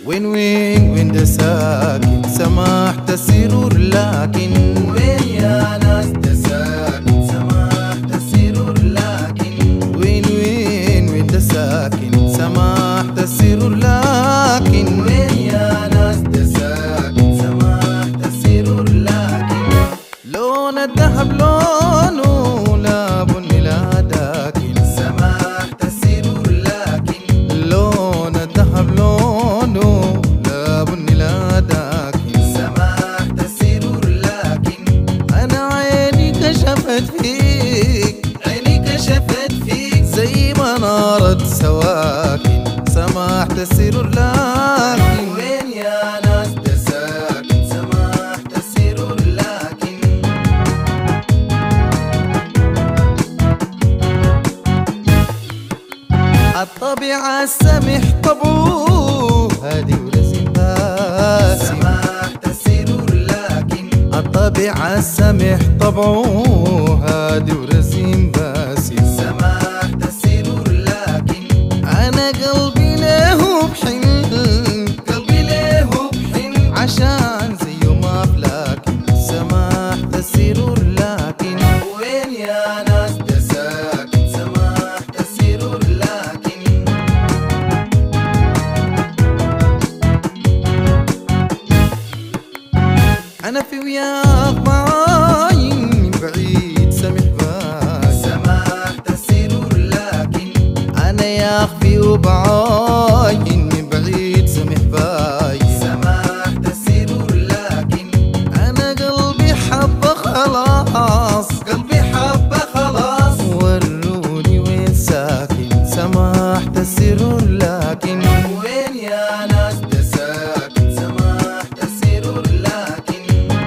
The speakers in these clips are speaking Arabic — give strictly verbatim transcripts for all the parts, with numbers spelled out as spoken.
وين وين وين ده ساكن سمحت السرور لكن وين يا ناس ده ساكن سمحت السرور لكن وين وين وين ده ساكن سمحت السرور لكن وين يا ناس ده ساكن سمحت السرور لكن لون الذهب لونه لا بني لا داكن سمحت السرور لكن لون الذهب لونه لا بني لا داكن سمحت السرور لكن أنا عيني كشفت فيك عيني كشفت فيك زي ما نارت سواكن سمحت السرور لكن وين يا ناس ده ساكن سمحت السرور لكن الطبيعة السمح طبعه هادي ورزق باسم سمحت السرور لكن الطبيعة السمح طبعه هادي ورزق باسم سمحت السرور لكن أنا قلبي له بحن قلبي له بحن عشان زيه ما فلاكن سمحت السرور لكن وين يا ناس ده ساكن سمحت السرور لكن أنا في وياك معاين من بعيد سمح باسم سمحت السرور لكن أنا يا أخفي وبعاين من بعيد سمح باين سمحت السرور لكن أنا قلبي حبة خلاص قلبي حبه خلاص وروني وين ساكن سمحت السرور لكن وين يا ناس ده ساكن سمحت السرور لكن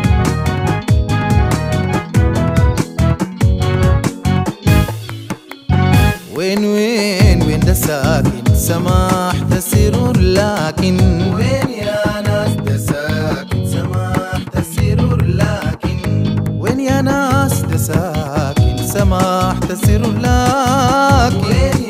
وين وين وين ده ساكن سمحت السرور لكن وين يا ناس ده ساكن سمحت السرور لكن وين يا ناس ده ساكن سمحت السرور لكن وين